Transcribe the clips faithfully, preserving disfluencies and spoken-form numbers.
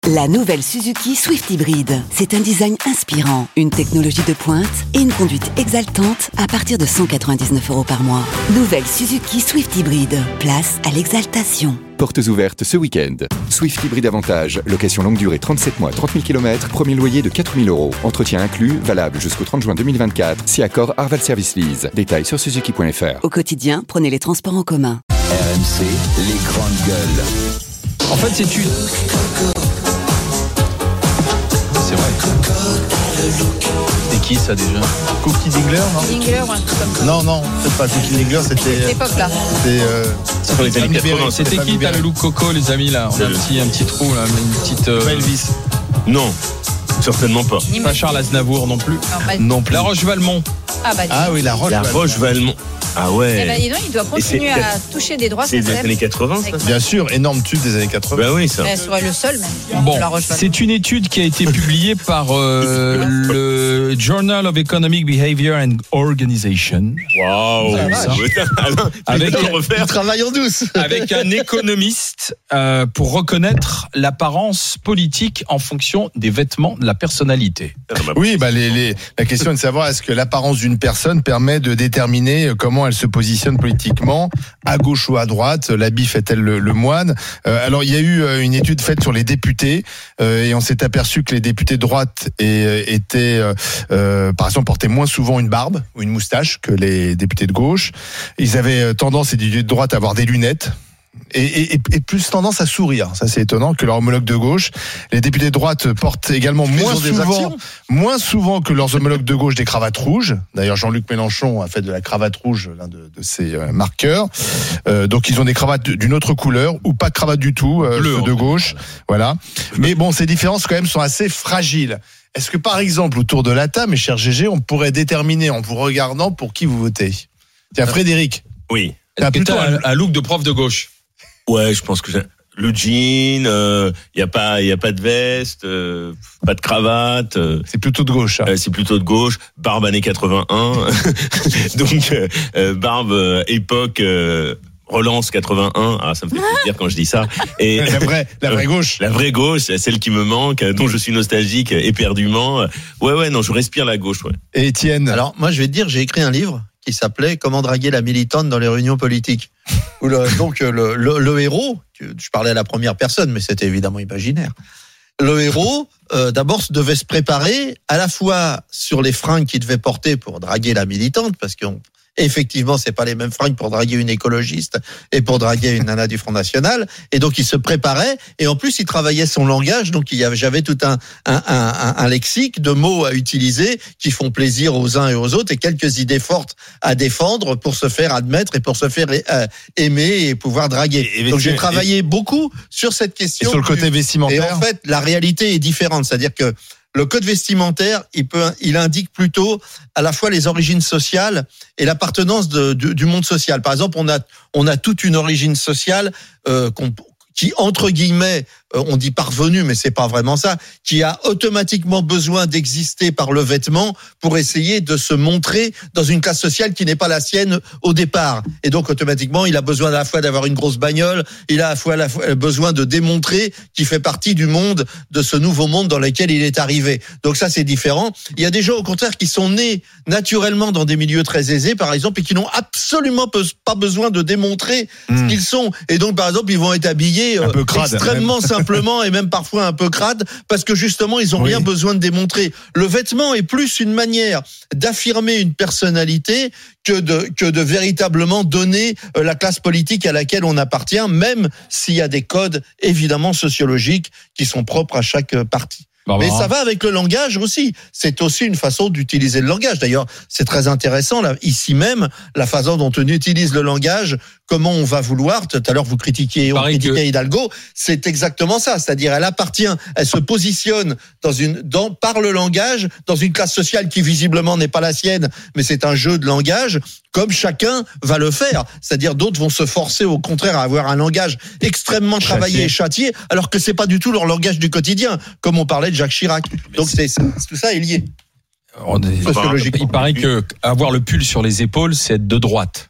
La nouvelle Suzuki Swift Hybrid. C'est un design inspirant, une technologie de pointe et une conduite exaltante à partir de cent quatre-vingt-dix-neuf euros par mois. Nouvelle Suzuki Swift Hybrid. Place à l'exaltation. Portes ouvertes ce week-end. Swift Hybrid Avantage. Location longue durée trente-sept mois, trente mille kilomètres. Premier loyer de quatre mille euros. Entretien inclus, valable jusqu'au trente juin deux mille vingt-quatre. Si accord Arval Service Lease. Détails sur suzuki point f r. Au quotidien, prenez les transports en commun. R M C, les grandes gueules. En fait, c'est une... C'est vrai. C'est qui ça déjà? Cookie Dingler, non Dingler ou un truc comme ça. Non, non, peut-être pas Cookie Dingler, c'était. Cette époque-là. C'était. Euh, c'est pour les années quatre-vingts. C'était qui? T'as le look coco, les amis, là? On a un petit, un petit trou, là, une petite. Euh... Pas Elvis. Non, certainement pas. Pas Charles Aznavour non plus. Non, bah, non plus. La Roche-Valmont. Ah, bah, ah oui, la Roche. La Roche-Valmont. Ah ouais. Eh ben, dis donc, il doit continuer à toucher des droits. C'est des années quatre-vingts, ça? Bien sûr, énorme tube des années quatre-vingts. Bah oui, ça. Elle serait le seul, même. Bon, c'est une étude qui a été publiée par euh, le Journal of Economic Behavior and Organization. Waouh. Avec un travail en douce. Avec un économiste euh, pour reconnaître l'apparence politique en fonction des vêtements de la personnalité. Oui, bah les, les, la question est de savoir est-ce que l'apparence d'une personne permet de déterminer comment elle se positionne politiquement, à gauche ou à droite, l'habit fait-elle le, le moine. Euh, alors il y a eu une étude faite sur les députés euh, et on s'est aperçu que les députés de droite et, étaient, euh, euh, par exemple, portaient moins souvent une barbe ou une moustache que les députés de gauche. Ils avaient tendance, les députés de droite, à avoir des lunettes. Et, et, et plus tendance à sourire, ça c'est étonnant, que leur homologue de gauche. Les députés de droite portent également moins souvent, moins souvent que leurs homologues de gauche des cravates rouges. D'ailleurs, Jean-Luc Mélenchon a fait de la cravate rouge l'un de, de ses euh, marqueurs. Euh, donc ils ont des cravates d'une autre couleur ou pas de cravate du tout, euh, ceux de gauche. Voilà. Mais bon, ces différences quand même sont assez fragiles. Est-ce que par exemple autour de la table, mes chers G G, on pourrait déterminer en vous regardant pour qui vous votez? Tiens, Frédéric. Oui. T'as plutôt un, un look de prof de gauche. Ouais, je pense que j'ai... le jean, il euh, y a pas, il y a pas de veste, euh, pas de cravate. Euh, c'est plutôt de gauche. Hein. Euh, c'est plutôt de gauche. Barbe années quatre-vingt-un, donc euh, barbe euh, époque euh, relance quatre-vingt-un. Ah, ça me fait plaisir quand je dis ça. Et la vraie, la vraie gauche. La vraie gauche, celle qui me manque, dont je suis nostalgique éperdument. Ouais, ouais, non, je respire la gauche. Ouais. Et Étienne. Alors moi, je vais te dire, j'ai écrit un livre qui s'appelait Comment draguer la militante dans les réunions politiques. Où le, donc le, le, le héros, je parlais à la première personne, mais c'était évidemment imaginaire. Le héros, euh, d'abord, devait se préparer à la fois sur les fringues qu'il devait porter pour draguer la militante, parce qu'on effectivement, c'est pas les mêmes fringues pour draguer une écologiste et pour draguer une nana du Front National. Et donc, il se préparait. Et en plus, il travaillait son langage. Donc, il y avait, j'avais tout un, un, un, un lexique de mots à utiliser qui font plaisir aux uns et aux autres et quelques idées fortes à défendre pour se faire admettre et pour se faire euh, aimer et pouvoir draguer. Et, et donc, j'ai travaillé et... beaucoup sur cette question. Et sur le côté vestimentaire. Et en fait, la réalité est différente. C'est-à-dire que le code vestimentaire, il peut, il indique plutôt à la fois les origines sociales et l'appartenance de, de, du monde social. Par exemple, on a, on a toute une origine sociale euh, qu'on, qui, entre guillemets, euh, on dit parvenu, mais c'est pas vraiment ça, qui a automatiquement besoin d'exister par le vêtement pour essayer de se montrer dans une classe sociale qui n'est pas la sienne au départ. Et donc, automatiquement, il a besoin à la fois d'avoir une grosse bagnole, il a à la fois, à la fois besoin de démontrer qu'il fait partie du monde, de ce nouveau monde dans lequel il est arrivé. Donc ça, c'est différent. Il y a des gens, au contraire, qui sont nés naturellement dans des milieux très aisés, par exemple, et qui n'ont absolument pas besoin de démontrer mmh. ce qu'ils sont. Et donc, par exemple, ils vont être habillés euh, crade, extrêmement même. simplement et même parfois un peu crade, parce que justement, ils n'ont oui. rien besoin de démontrer. Le vêtement est plus une manière d'affirmer une personnalité que de, que de véritablement donner la classe politique à laquelle on appartient, même s'il y a des codes, évidemment, sociologiques qui sont propres à chaque parti. Mais ça va avec le langage aussi. C'est aussi une façon d'utiliser le langage. D'ailleurs, c'est très intéressant, là, ici même, la façon dont on utilise le langage, comment on va vouloir. Tout à l'heure, vous critiquiez, on critiquait que... Hidalgo. C'est exactement ça. C'est-à-dire, elle appartient, elle se positionne dans une, dans, par le langage, dans une classe sociale qui visiblement n'est pas la sienne, mais c'est un jeu de langage, comme chacun va le faire. C'est-à-dire, d'autres vont se forcer, au contraire, à avoir un langage extrêmement châtié. travaillé et châtié, alors que c'est pas du tout leur langage du quotidien, comme on parlait de Jacques Chirac. Donc, c'est, c'est, tout ça est lié. On est... Il paraît que avoir le pull sur les épaules, c'est être de droite. Mm.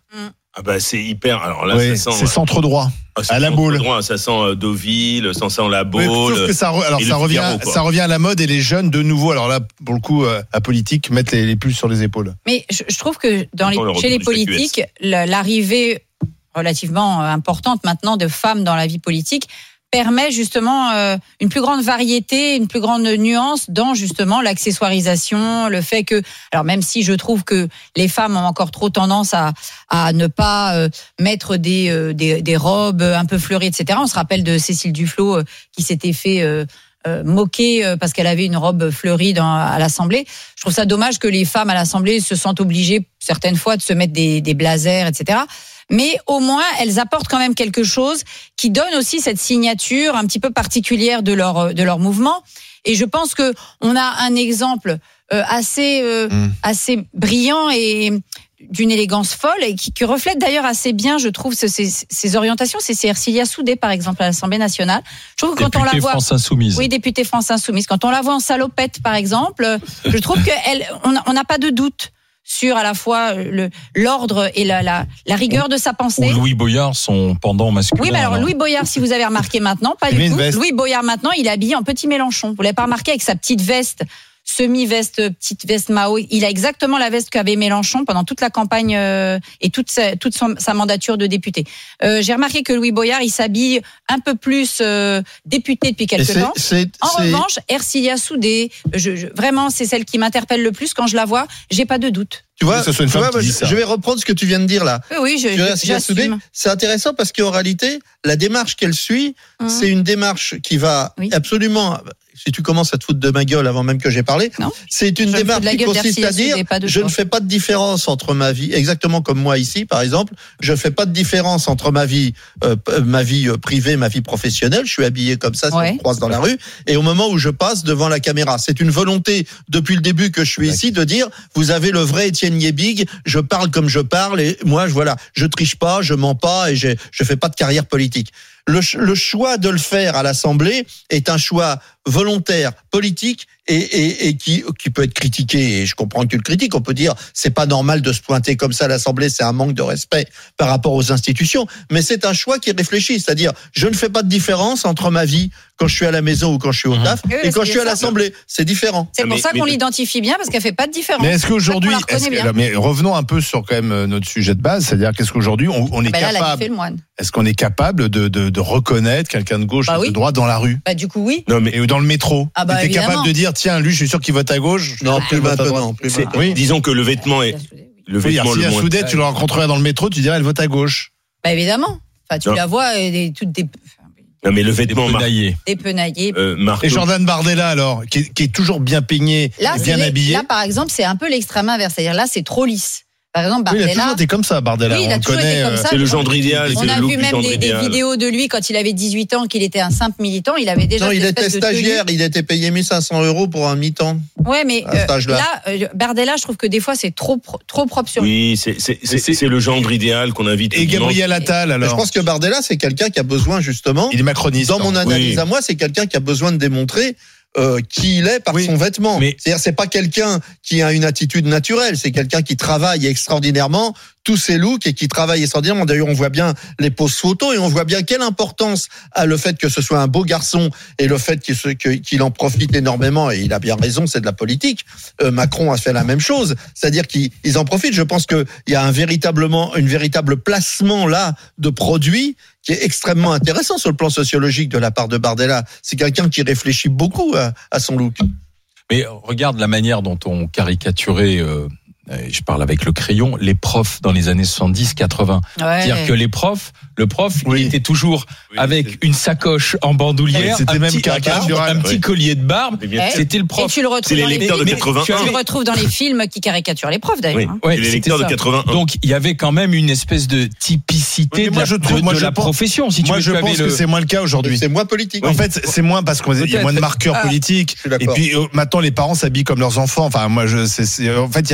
Ah bah c'est hyper. Alors là, Oui, ça sent. c'est centre droit. Ah, c'est à la centre boule. droit, ça sent euh, Deauville, ça sent la Oui, boule. sauf que ça, re- alors et ça le revient, Figaro, quoi. ça revient à la mode et les jeunes de nouveau. Alors là, pour le coup, euh, à politique, mettent les, les pulls sur les épaules. Mais je, je trouve que dans les, Attends, le chez les retour du statut politiques, la- l'arrivée relativement importante maintenant de femmes dans la vie politique permet justement euh, une plus grande variété, une plus grande nuance dans justement l'accessoirisation, le fait que, alors même si je trouve que les femmes ont encore trop tendance à à ne pas euh, mettre des, euh, des des robes un peu fleuries, et cetera. On se rappelle de Cécile Duflot euh, qui s'était fait euh, euh, moquer euh, parce qu'elle avait une robe fleurie dans, à l'Assemblée. Je trouve ça dommage que les femmes à l'Assemblée se sentent obligées certaines fois de se mettre des des blazers, et cetera. Mais au moins, elles apportent quand même quelque chose qui donne aussi cette signature un petit peu particulière de leur de leur mouvement. Et je pense que on a un exemple euh, assez euh, mmh. assez brillant et d'une élégance folle et qui, qui reflète d'ailleurs assez bien, je trouve, ces, ces, ces orientations. C'est, c'est Ercilia Soudé, par exemple, à l'Assemblée nationale. Je trouve que quand on la voit, France Insoumise. Oui, députée France Insoumise. Quand on la voit en salopette, par exemple, je trouve que elle, on n'a pas de doute sur à la fois le, l'ordre et la, la, la rigueur de sa pensée. Ou Louis Boyard, son pendant masculin. Oui, mais alors, alors Louis Boyard, si vous avez remarqué maintenant, pas du tout. Louis Boyard maintenant, il est habillé en petit Mélenchon. Vous l'avez pas remarqué avec sa petite veste, semi-veste, petite veste Mao. Il a exactement la veste qu'avait Mélenchon pendant toute la campagne euh, et toute sa, toute son, sa mandature de député. Euh, j'ai remarqué que Louis Boyard, il s'habille un peu plus euh, député depuis quelque temps. C'est, en c'est... revanche, Ercilia Soudé, je, je, vraiment, c'est celle qui m'interpelle le plus quand je la vois. J'ai pas de doute. Tu vois, que ce soit une tu femme vois qui je, dit ça. je vais reprendre ce que tu viens de dire là. Oui, oui, je, je, j'assume. C'est intéressant parce qu'en réalité, la démarche qu'elle suit, mmh. c'est une démarche qui va oui. absolument. Si tu commences à te foutre de ma gueule avant même que j'ai parlé, non. c'est une je démarche qui consiste à dire je ne fais pas de différence entre ma vie, exactement comme moi ici par exemple, je fais pas de différence entre ma vie, euh, ma vie privée, ma vie professionnelle. Je suis habillé comme ça, si ouais. on me croise dans la rue, et au moment où je passe devant la caméra, c'est une volonté depuis le début que je suis ici de dire vous avez le vrai Étienne Yebig, je parle comme je parle et moi je voilà, je triche pas, je mens pas et je je fais pas de carrière politique. Le, le choix de le faire à l'Assemblée est un choix volontaire, politique et, et, et qui, qui peut être critiqué. Et je comprends que tu le critiques. On peut dire c'est pas normal de se pointer comme ça à l'Assemblée, c'est un manque de respect par rapport aux institutions. Mais c'est un choix qui réfléchit, c'est-à-dire je ne fais pas de différence entre ma vie quand je suis à la maison ou quand je suis au taf mmh. et quand je suis à l'Assemblée. C'est différent. C'est pour mais, ça qu'on mais... l'identifie bien parce qu'elle fait pas de différence. Mais est-ce qu'aujourd'hui, est-ce que, là, mais revenons un peu sur quand même notre sujet de base, c'est-à-dire qu'est-ce qu'aujourd'hui on, on est ah ben là, capable. Là, le moine. Est-ce qu'on est capable de, de, de reconnaître quelqu'un de gauche bah ou oui. de droite dans la rue? Bah du coup oui. Non mais ou dans le métro. Ah bah, tu es capable de dire tiens lui je suis sûr qu'il vote à gauche. Non plus maintenant. Plus maintenant. Oui. Disons que le vêtement est le oui, vêtement si le moins. Soudette, tu le rencontrerais dans le métro, tu dirais elle vote à gauche. Bah évidemment. Enfin tu non. la vois et toutes des. Non mais le vêtement dépenaillé. Dépenaillé. Euh, et Jordan Bardella alors, qui est, qui est toujours bien peigné, là, bien habillé. Là par exemple c'est un peu l'extrême inverse, c'est-à-dire là c'est trop lisse. Par exemple, Bardella. Oui, il a toujours été comme ça, Bardella. Oui, il a on toujours connaît, été comme ça. C'est le genre idéal. On c'est a le vu même des, des vidéos de lui quand il avait dix-huit ans, qu'il était un simple militant. Il avait déjà. Non, il était stagiaire. Il était payé mille cinq cents euros pour un mi-temps. Ouais, mais euh, là, euh, Bardella, je trouve que des fois c'est trop trop propre sur lui. Oui, c'est c'est c'est, c'est, c'est le genre idéal qu'on invite. Et Gabriel Attal alors. Je pense que Bardella, c'est quelqu'un qui a besoin justement. Il est macroniste. Dans mon analyse oui. à moi, c'est quelqu'un qui a besoin de démontrer. Euh, qui il est par oui, son vêtement. Mais... C'est-à-dire, c'est pas quelqu'un qui a une attitude naturelle, c'est quelqu'un qui travaille extraordinairement tous ses looks et qui travaille extraordinairement. D'ailleurs, on voit bien les poses photos et on voit bien quelle importance a le fait que ce soit un beau garçon et le fait qu'il, se, qu'il en profite énormément. Et il a bien raison, c'est de la politique. Euh, Macron a fait la même chose, c'est-à-dire qu'ils ils en profitent. Je pense qu'il y a un véritablement, une véritable placement là de produits qui est extrêmement intéressant sur le plan sociologique de la part de Bardella. C'est quelqu'un qui réfléchit beaucoup à, à son look. Mais regarde la manière dont on caricaturait, euh, je parle avec le crayon, les profs dans les années soixante-dix quatre-vingts. Ouais. C'est-à-dire que les profs, le prof, oui. il était toujours oui, avec c'est... une sacoche en bandoulière, c'était un même petit, un petit oui. collier de barbe. Ouais. C'était le prof. Et tu le retrouves c'est les dans lecteurs les de quatre-vingt-un. Tu le retrouves dans les films qui caricaturent les profs d'ailleurs. Oui. Ouais, c'est les lecteurs de quatre-vingt-un. Donc il y avait quand même une espèce de typicité oui, de, je trouve, de, moi, de je la pense, profession. Si moi tu je veux, pense que le... c'est moins le cas aujourd'hui. C'est moins politique. En fait, c'est moins parce qu'il y a moins de marqueurs politiques. Et puis maintenant les parents s'habillent comme leurs enfants. Enfin moi je, c'est, c'est, en fait avant il y avait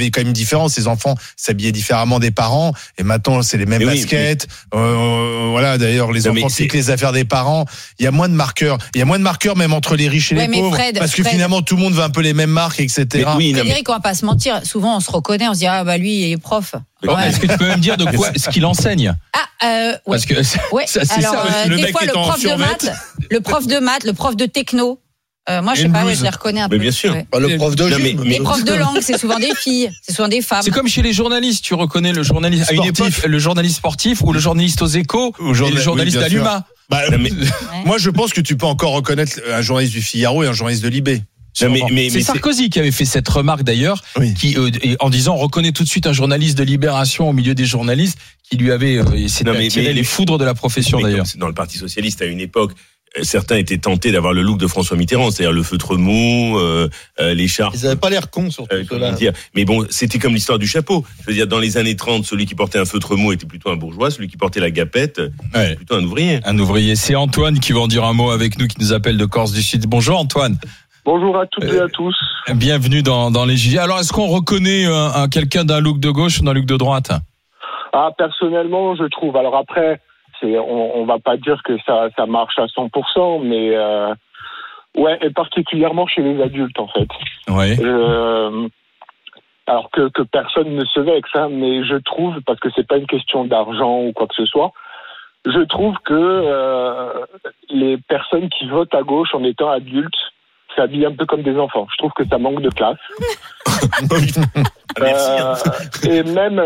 avait quand même une différence. Ces enfants s'habillaient différemment des parents, et maintenant c'est les mêmes mais baskets. Oui, euh, voilà. D'ailleurs, les non, enfants piquent les affaires des parents. Il y a moins de marqueurs. Il y a moins de marqueurs même entre les riches et ouais, les pauvres, Fred, parce que Fred, finalement tout le monde veut un peu les mêmes marques, et cetera. Oui, non, Frédéric, on va pas se mentir. Souvent, on se reconnaît, on se dit ah bah lui, il est prof. Bon, Ouais. est-ce que tu peux même dire de quoi ce qu'il enseigne? Ah, euh, ouais. Parce que ça, Ouais. ça, c'est Alors, ça. euh, le des mec fois, est le en prof de survêt. maths, le prof de maths, le prof de techno. Euh, moi, je sais Une pas, ouais, blouse. je les reconnais un Mais peu. bien sûr. Ouais. Bah, le prof de Non, mais- gym. mais- Les profs de langue, c'est souvent des filles, c'est souvent des femmes. C'est comme chez les journalistes, tu reconnais le journaliste à une Sportif. époque, le journaliste sportif ou le journaliste aux Échos Ou ou journal- le journaliste oui, bien d'Aluma. Bah, Non, mais- moi, je pense que tu peux encore reconnaître un journaliste du Figaro et un journaliste de Libé. Non, mais- Sûrement. mais- C'est mais Sarkozy qui avait fait cette remarque d'ailleurs, Oui. qui euh, et en disant on reconnaît tout de suite un journaliste de Libération au milieu des journalistes qui lui avait euh, essayé Non, mais- d'attirer mais- les foudres de la profession mais comme d'ailleurs. c'est dans le Parti socialiste à une époque, euh, certains étaient tentés d'avoir le look de François Mitterrand, c'est-à-dire le feutre mou, euh, euh, l'écharpe. Ils avaient pas l'air cons, surtout Euh, comment ceux-là. dire. Mais bon, c'était comme l'histoire du chapeau. Je veux dire, dans les années trente, celui qui portait un feutre mou était plutôt un bourgeois, celui qui portait la gapette, Ouais. était plutôt un ouvrier. Un ouvrier, c'est Antoine qui va en dire un mot avec nous, qui nous appelle de Corse du Sud. Bonjour Antoine, Bonjour à toutes et Euh, à tous. bienvenue dans, dans les J G. Alors est-ce qu'on reconnaît un, un- quelqu'un d'un look de gauche ou d'un look de droite? Ah, personnellement, je trouve. Alors après, c'est, on, on va pas dire que ça, ça marche à cent pour cent, mais euh, ouais, et particulièrement chez les adultes en fait. Ouais. Euh, alors que, que personne ne se vexe, hein, mais je trouve, parce que c'est pas une question d'argent ou quoi que ce soit, je trouve que euh, les personnes qui votent à gauche en étant adultes s'habillent un peu comme des enfants. Je trouve que ça manque de classe. Merci. Euh, et même,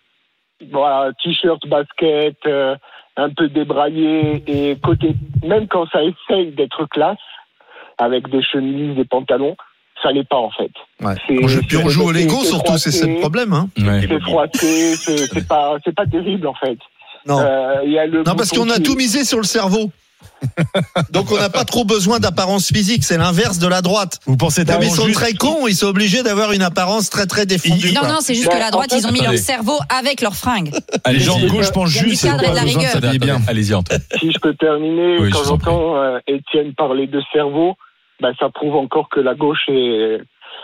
voilà, t-shirt, basket, euh, un peu débraillé, et côté, même quand ça essaye d'être classe, avec des chemises, des pantalons, ça l'est pas en fait. Ouais. C'est- Bon, je- Puis on c'est- joue au c'est- Lego, c'est surtout, c'est ça le froissé, problème. Hein. Ouais. C'est froissé, c'est c'est pas, c'est pas terrible en fait. Non. Euh, il y a le Non, parce bouton qu'on a qui- tout misé sur le cerveau. Donc on n'a pas trop besoin d'apparence physique, c'est l'inverse de la droite. Vous pensez Comme ils tellement sont juste- très cons, ils sont obligés d'avoir une apparence très très défendue. Non, quoi. non, c'est juste Bah, que la droite, en fait, ils ont mis attendez. leur cerveau avec leurs fringues. Allez, Les gens de Jean- gauche pensent Il y a du juste, ils ont cadre et de pas la besoin de rigueur. s'habiller bien. Allez-y Antoine. Si je peux terminer, Oui, je quand vous en prie. j'entends euh, Étienne parler de cerveau, bah, ça prouve encore que la gauche est,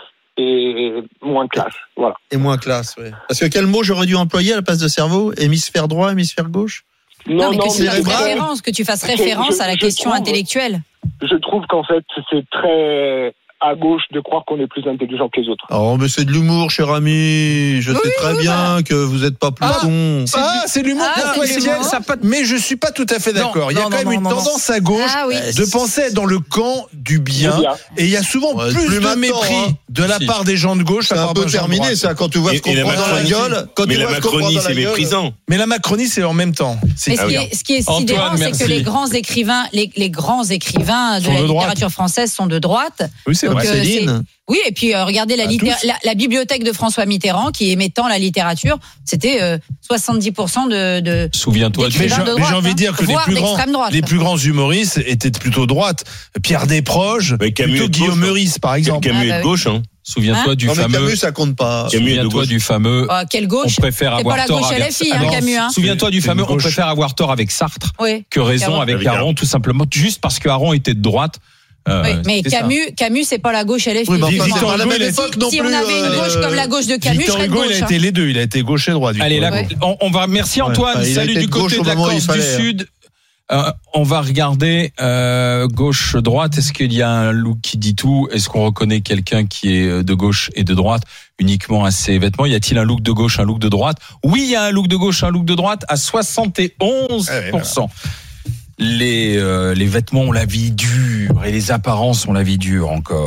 est moins classe. Voilà. Et moins classe, ouais. Parce que quel mot j'aurais dû employer à la place de cerveau? Hémisphère droit, hémisphère gauche? Non, mais que tu fasses cérébral. référence, que tu fasses Je- référence à la je question trouve- intellectuelle. Je trouve qu'en fait, c'est très à gauche de croire qu'on est plus intelligent que les autres. Oh, mais c'est de l'humour, cher ami. Je sais très bien que vous n'êtes pas plus Ah, con. Ah, c'est de l'humour Ah, pour c'est toi, de Étienne, l'humour. ça pas- mais je suis pas tout à fait d'accord. Il y a non, quand même non, une non, non. tendance à gauche Ah oui. de penser être dans le camp du bien. Du bien. Et il y a souvent Ouais, plus plus de maintenant, mépris hein. de la Si. part des gens de gauche. C'est par un rapport peu aux gens de terminé, droite. ça, quand tu vois Et- ce qu'on et la prend dans la Macronie. gueule. Quand Mais tu la vois ce qu'on prend Macronie, dans la c'est gueule. méprisant. Mais la Macronie, c'est en même temps. C'est Mais ce Ah qui oui. est, ce qui est Antoine, sidérant, c'est merci. que les grands écrivains, les, les grands écrivains de Sont la de droite. littérature française sont de droite. Oui, c'est Donc, vrai. euh, Céline. Oui, et puis euh, regardez la, À litté- tous. la, la bibliothèque de François Mitterrand, qui aimait tant la littérature, c'était euh, soixante-dix pour cent de. de Souviens-toi du Mais d'écrivains j'ai de mais j'ai droite, envie de hein. dire que les Voire plus, grands, d'extrême droite. les plus grands humoristes étaient plutôt droite. Pierre Desproges, Ouais, Camus plutôt est de Guillaume gauche, hein. Meurice, par exemple. Camus Ah, bah est de oui. gauche, hein. Souviens-toi Hein du Non, mais fameux. Camus, ça compte pas. Camus est de Souviens-toi gauche. du fameux. Oh, quelle gauche. On préfère C'est avoir pas la tort gauche avec. L F I, hein, Alors, Camus. Hein. Souviens-toi du C'est fameux. une On gauche. préfère avoir tort avec Sartre Oui. que raison Caron. avec Avec Caron, Caron. tout simplement, juste parce que Caron était de droite. Euh, Oui, mais c'était ça. Camus, Camus, c'est pas la gauche L F I. Oui, mais enfin, effectivement. c'est pas la Hugo, même il a- époque si, non si plus. on avait une euh, gauche comme la gauche de Camus, Victor je serais de Hugo, gauche. il a hein. été les deux. Il a été gauche et droite. Allez, Victor là, Hugo. on, on va. Merci Ouais, Antoine. enfin, il a Salut été du de gauche côté au de la moment où il Corse du fallait, hein. Sud. Euh, on va regarder euh, gauche droite. Est-ce qu'il y a un look qui dit tout? Est-ce qu'on reconnaît quelqu'un qui est de gauche et de droite uniquement à ses vêtements? Y a-t-il un look de gauche, un look de droite? Oui, il y a un look de gauche, un look de droite à soixante et onze pour cent. Les euh, les vêtements ont la vie dure et les apparences ont la vie dure encore.